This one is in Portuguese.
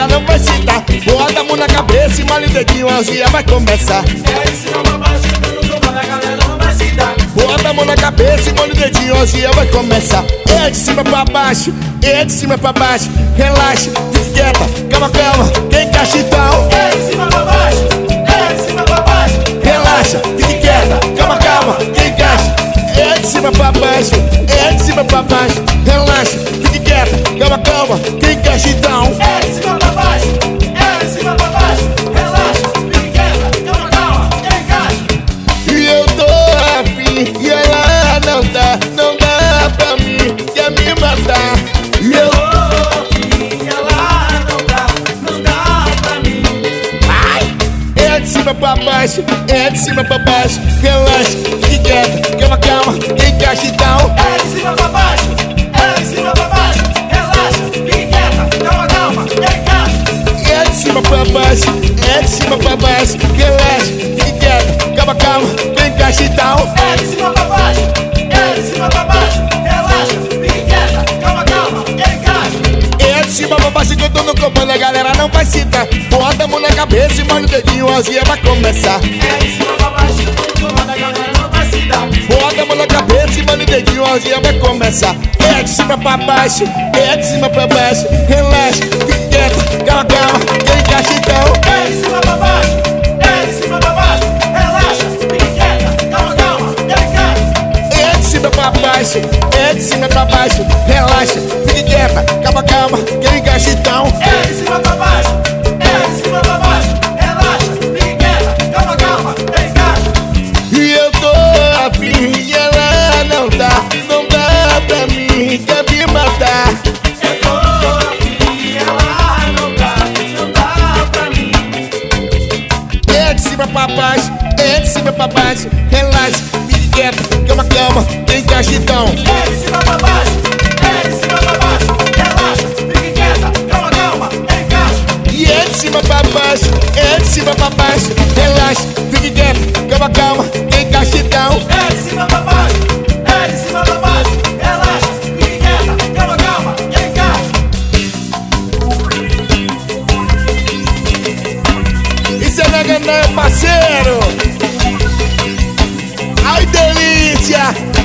galera não vai citar. Bota a mão na cabeça e malha o dedinho, a orgia vai começar. É de cima pra baixo, tudo no comando, a galera não vai se dar. Bota a mão na cabeça e malha o dedinho, a orgia vai começar. É de cima pra baixo, é de cima pra baixo. Relaxa, fique quieta, calma, calma, quem encaixa então. É de cima pra baixo, é de cima pra baixo. Relaxa, fique quieta, calma, calma, quem encaixa. É de cima pra baixo, é de cima pra baixo. Relaxa, fique quieta, calma, calma, quem encaixa então. É de cima pra baixo, é de cima pra baixo. Relaxa, fique quieta, calma, calma, quem encaixa. E eu tô afim, e ela não dá pra mim, quer me matar. E eu é de cima pra baixo, é de cima pra baixo. Relaxa, fique quieta, calma, calma, quem encaixa então. É de cima pra baixo, é de cima pra baixo. Relaxa, fique quieta, calma, calma, quem encaixa. É de cima pra baixo, é de cima pra baixo. Relaxa, fique quieta, calma, calma, quem encaixa então. É de cima pra baixo, é de cima pra baixo. Relaxa, fique quieta, calma, calma, quem encaixa. É de cima pra baixo que eu tô no comando, a galera não vai citar. Bota a mão na cabeça e molha o dedinho, a orgia vai começar. É de cima pra baixo, tudo no comando, a galera não vai se dar. Bota a mão na cabeça e molha o dedinho, a orgia vai começar. É de cima pra baixo, é de cima pra baixo. Relaxa, fique quieta, calma, calma, quem encaixa então. É de cima pra baixo, é de cima pra baixo. Relaxa, fique quieta, calma, calma, quem encaixa. É de cima pra baixo, é de cima pra baixo. Relaxa, fique quieta, calma, calma, quem encaixa então. É de cima pra baixo, é de cima pra baixo. Relaxa, fique quieta, calma, calma, quem encaixa. E eu tô afim, e ela não dá pra mim, quer me matar. Eu tô aqui, ela não dá pra mim. É de cima pra baixo, é de cima pra baixo. Relaxa, fique quieta, calma, calma, quem encaixa então. É de cima pra baixo, é de cima pra baixo. Relaxa, fique quieta, calma, calma, quem encaixa. E é de cima pra baixo, é de cima pra baixo. Relaxa, fique quieta, calma, calma, quem encaixa então. É de cima pra baixo, é de cima pra baixo. Relaxa, fique quieta, calma, calma, quem encaixa. Isso é nega, parceiro. Ai, delícia!